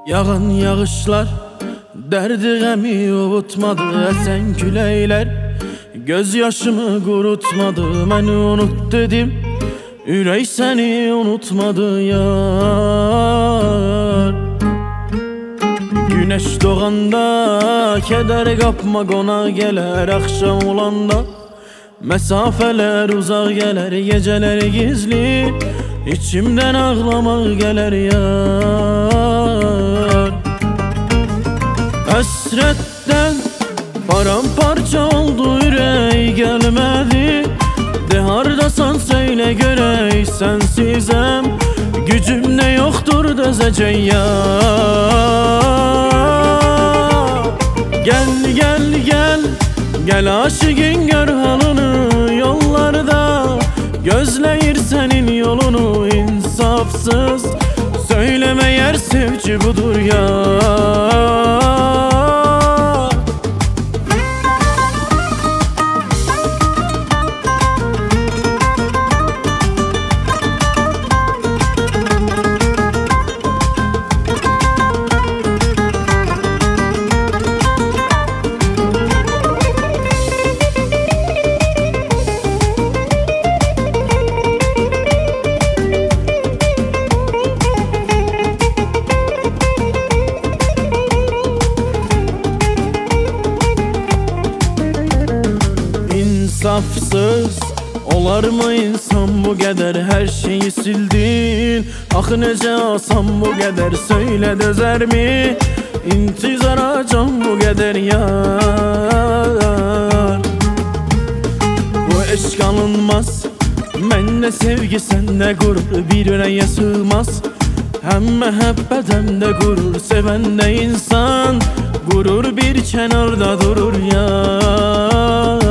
Yağan yağışlar derdi gemi avutmadı. Esen küleyler gözyaşımı kurutmadı. Beni unut dedim, ürək seni unutmadı yar. Güneş doğanda keder kapma qonaq gelir. Akşam olanda mesafeler uzak gelir. Geceler gizli içimden ağlamak gelir yar. Hasretten paramparça oldu ürək gelmedi. De hardasan söyle görək, sensizem gücüm ne yoktur dözecek yar. Gel gel gel, gel aşığın gör halını. Yollarda gözleyir senin yolunu. İnsafsız söyleme yer sevci budur yar. İnsafsız olar mı insan bu kadar? Her şeyi sildin, ah nece asan bu kadar? Söyle dözer mi intizara can bu kadar yar? Bu eşk alınmaz, mende sevgi sende gurur. Bir yüreğe sığmaz, hem mehabbet hem de gurur. Seven de insan, gurur bir kenarda durur yar.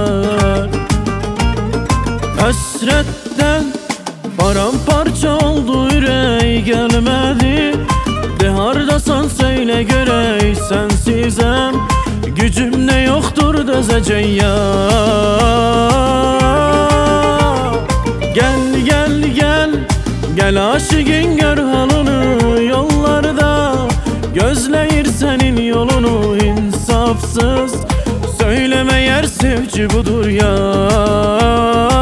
Hasretten paramparça oldu ürək gelmedi. De hardasan söyle görək, sensizem gücüm ne yoktur dözecek yar. Gel gel gel, gel aşığın gör halını. Yollarda gözleyir senin yolunu. İnsafsız söyleme yer sevci budur yar.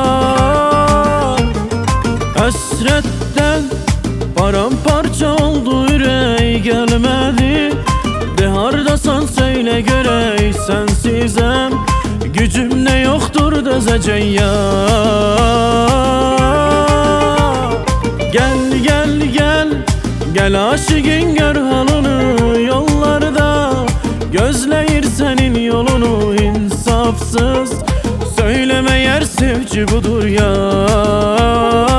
Hasretten paramparça oldu ürək gelmedi. De hardasan söyle görək, sensizem gücüm ne yoktur dözecek yar. Gel gel gel, gel aşığın gör halını. Yollarda gözleyir senin yolunu. İnsafsız söyleme yer sevci budur yar.